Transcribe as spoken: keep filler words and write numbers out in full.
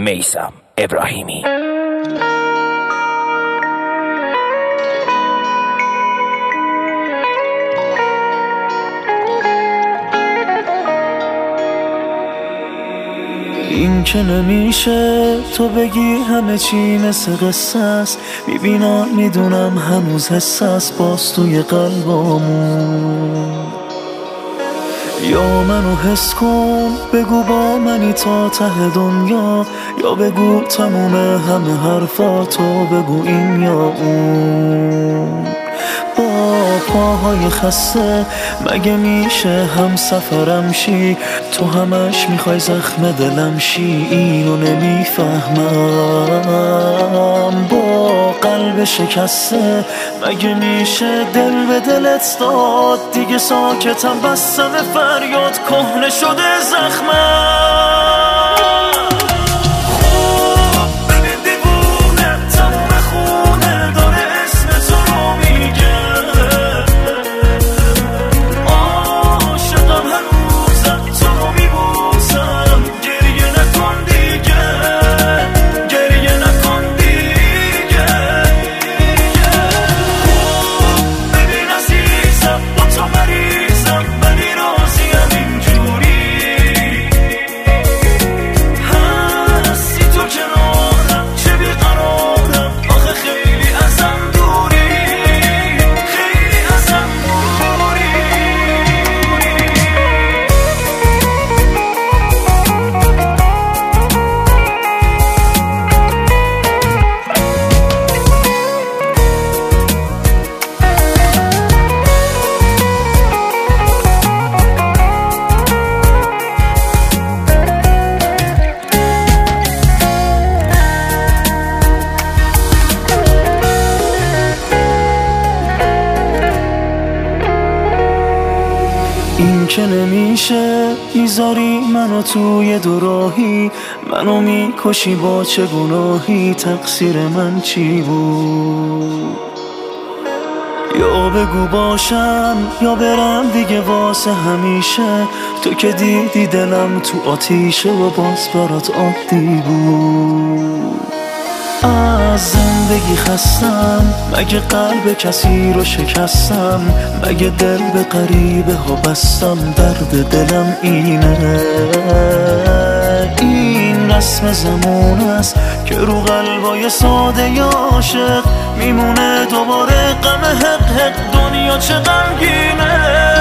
میثم ابراهیمی. این که نمیشه تو بگی همه چی مثل قصه است، میبینم میدونم هنوز حس است باز توی قلبامون. یا منو حس کن بگو با منی تا ته دنیا، یا بگو تموم همه حرفاتو بگو این یا اون. با پاهای خسته مگه میشه هم سفرم شی، تو همش میخوای زخم دلم شی، اینو نمیفهمم. با قلب شکسته مگه میشه دل به دلت داد، دیگه ساکتم بستم فریاد کهنه شده زخمم. این که نمیشه میذاری منو توی دوراهی، منو میکشی با چه گناهی، تقصیر من چی بود؟ یا بگو باشم یا برم دیگه واسه همیشه، تو که دیدی دلم تو آتیشه و باز برات عادی بود. از زندگی خستم مگه قلب کسی رو شکستم، مگه دل به غریبه ها بستم، درد دلم اینه. این رسم زمان است که رو قلبای ساده عاشق میمونه دوباره غم حق حق، دنیا چه غمگینه.